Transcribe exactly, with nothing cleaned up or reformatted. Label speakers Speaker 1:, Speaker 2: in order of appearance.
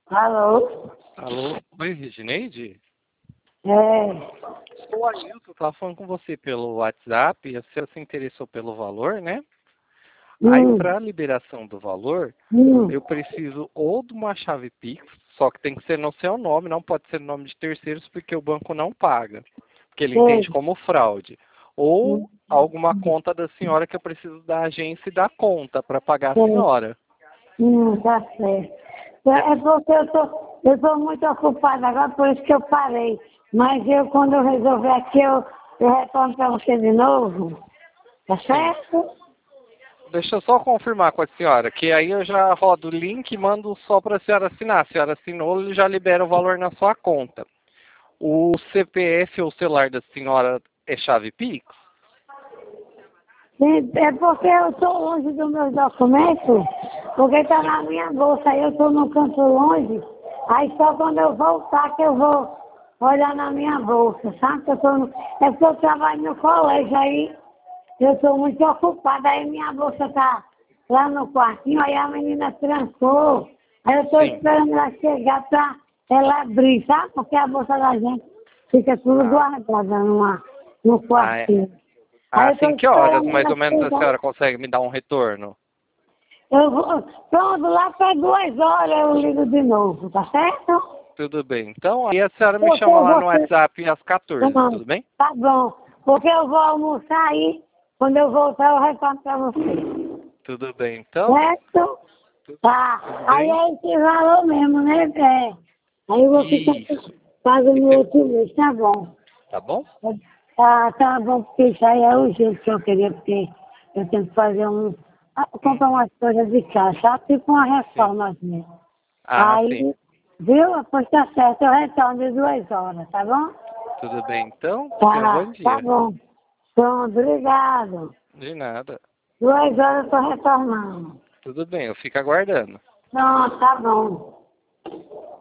Speaker 1: Alô?
Speaker 2: Alô? Oi, Regineide?
Speaker 1: É.
Speaker 2: Sou o Ailton, estava falando com você pelo WhatsApp, e você se interessou pelo valor, né? Aí,
Speaker 1: Hum,
Speaker 2: para a liberação do valor,
Speaker 1: hum,
Speaker 2: eu preciso ou de uma chave Pix, só que tem que ser no seu nome, não pode ser no nome de terceiros, porque o banco não paga, porque ele entende
Speaker 1: sei.
Speaker 2: como fraude.
Speaker 1: Hum,
Speaker 2: Ou alguma conta da senhora que eu preciso da agência e da conta para pagar a
Speaker 1: sei.
Speaker 2: senhora.
Speaker 1: Hum, tá certo. É é porque eu tô, eu tô muito ocupada agora, por isso que eu parei. Mas eu, quando eu resolver aqui, eu, eu retorno para você de novo. Tá
Speaker 2: Sim.
Speaker 1: certo?
Speaker 2: Deixa eu só confirmar com a senhora, que aí eu já rodo o link e mando só para a senhora assinar. A senhora assinou, ele já libera o valor na sua conta. O C P F ou celular da senhora é chave Pix?
Speaker 1: Sim, é porque eu estou longe dos meus documentos, porque está na minha bolsa, aí eu estou no canto longe, aí só quando eu voltar que eu vou olhar na minha bolsa, sabe? Que eu tô no... É porque eu trabalho no colégio, aí eu estou muito ocupada, aí minha bolsa está lá no quartinho, aí a menina trancou, aí eu estou
Speaker 2: Sim.
Speaker 1: esperando ela chegar para ela abrir, sabe? Porque a bolsa da gente fica tudo
Speaker 2: Ah,
Speaker 1: guardada numa, no
Speaker 2: ah, é.
Speaker 1: quartinho. Aí
Speaker 2: Ah,
Speaker 1: eu estou
Speaker 2: assim, que horas
Speaker 1: esperando
Speaker 2: mais
Speaker 1: ela
Speaker 2: ou menos a
Speaker 1: chegar.
Speaker 2: senhora consegue me dar um retorno?
Speaker 1: Eu vou, pronto, lá para duas horas eu ligo de novo, tá certo?
Speaker 2: Tudo bem. Então, aí a senhora me
Speaker 1: Porque
Speaker 2: chama lá no
Speaker 1: você.
Speaker 2: WhatsApp às quatorze,
Speaker 1: Não,
Speaker 2: tudo bem?
Speaker 1: tá bom. Porque eu vou almoçar aí, quando eu voltar eu retorno para você.
Speaker 2: Tudo bem. Então,
Speaker 1: Certo?
Speaker 2: tu-
Speaker 1: Tá.
Speaker 2: tudo
Speaker 1: Aí
Speaker 2: bem?
Speaker 1: é esse valor mesmo, né? É. Aí eu vou ficar
Speaker 2: Isso.
Speaker 1: pagando
Speaker 2: E
Speaker 1: no
Speaker 2: de-
Speaker 1: outro mês, tá bom.
Speaker 2: Tá bom?
Speaker 1: Tá, tá bom, porque isso aí é urgente que eu queria, porque eu tenho que fazer um. ah, comprar
Speaker 2: Uhum.
Speaker 1: umas coisas de casa, sabe? Tipo uma
Speaker 2: Sim.
Speaker 1: reforma assim.
Speaker 2: Ah, sim.
Speaker 1: Aí, viu? Pois tá certo, eu retorno de duas horas, tá bom?
Speaker 2: Tudo bem. Então, tenha um bom
Speaker 1: Tá, tá
Speaker 2: dia.
Speaker 1: bom. Pronto, obrigado.
Speaker 2: De nada.
Speaker 1: Duas horas eu tô retornando.
Speaker 2: Tudo bem, eu fico aguardando.
Speaker 1: Pronto, tá bom.